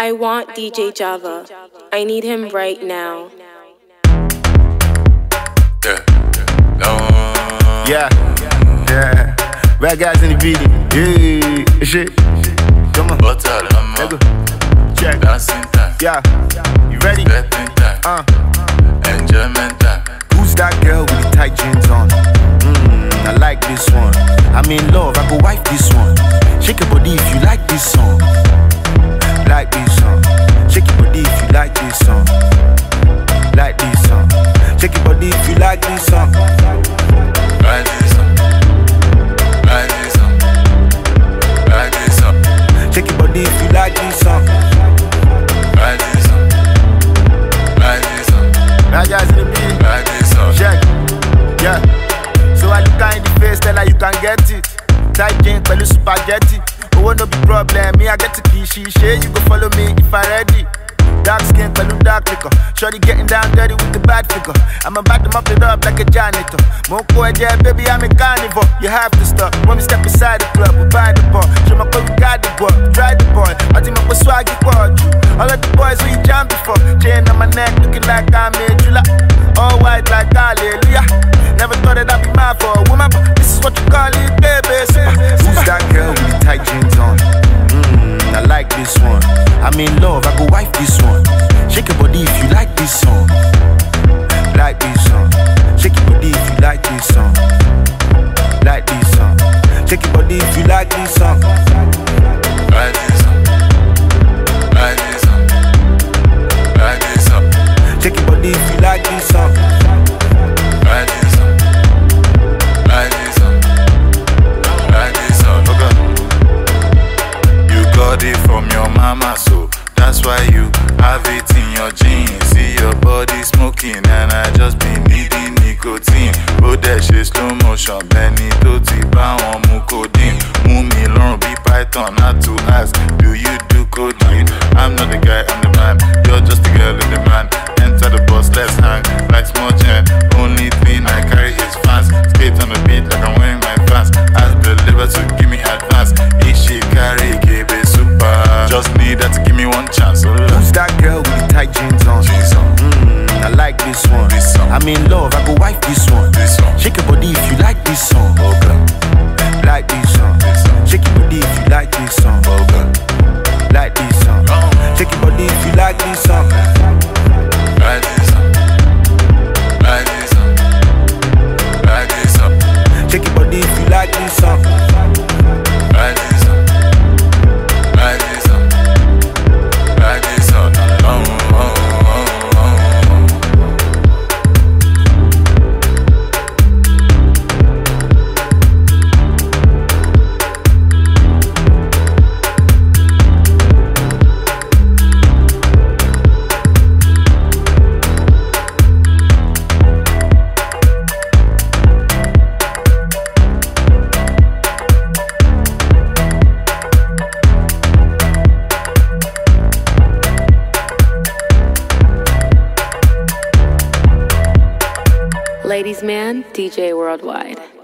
I want DJ Java. I need him right now. Yeah. Bad guys in the video. Yeah. Shit. Come on. Let go. Check. Dancing time. Yeah. You ready? Betting time. Enjoyment time. Who's that girl with the tight jeans on? I like this one. I'm in love, I go wife this one. Shake your body if you like this song. Like this song. Shake your body if you like this song. Like this song. Shake your body if you like this song. Like this song. Like this song. Like this song. Shake your body if you like this song. Like this song. Like this song. Bad guys in the beat. Like this song. Check. Yeah. So I look in the face, tell her you can get it. Tight jeans, pẹ̀lú spaghetti. Oh, no be problem, me I get to key. She you go follow me if I ready. Dark skin, pẹ̀lú dark liquor. Shorty getting down dirty with the bad figure. I'm about to mop it up like a janitor. Moko ẹ̀jẹ̀, baby, I'm a carnivore. You have to stop when we step inside the club. We buy the bar, show my we got the boy, try the boy. I think my swag you all of the boys who you jam before. Chain on my neck, looking like I'm a Jula. All white like hallelujah. Never thought that I'd be mad for a woman, but this is what you call it, baby. Who's that girl with the tight jeans on? I like this one. I'm in love, I go wife this one. Shake your body if you like this song. Like this song. Shake your body if you like this song. Like this song. Shake your body if you like this song. Like this song. Like this song. Like this song. Shake your body if you like this song. Like this song. Like this song. Like this song. Okay. You got it from your mama, so that's why you have it in your jeans. See your body smoking and I just be needing nicotine. Oh, that shit slow motion, Benny Toti, Bawon Mukodin. Move me long, be python, not to ask. Do you do codeine? I'm not the guy, I'm the man. You're just the girl in the man. Enter the bus, let's hang like small gen. Only thing I carry is fans. Skate on the beat like I'm wearing my fans. Ask the liver to give me advance. If she carry KB super, just need her to give me one chance. Who's that girl with the tight jeans on? I like this one. I'm in love, I go wife this one. Shake your body if you like this song. Like this song. Shake your body if you like this song. Like this song. Shake your body if you like this song. Like this song. Like this song. Like this song. Shake your body if you like this song. Like this song. Like this song. Like this song. Ladies man, DJ Worldwide.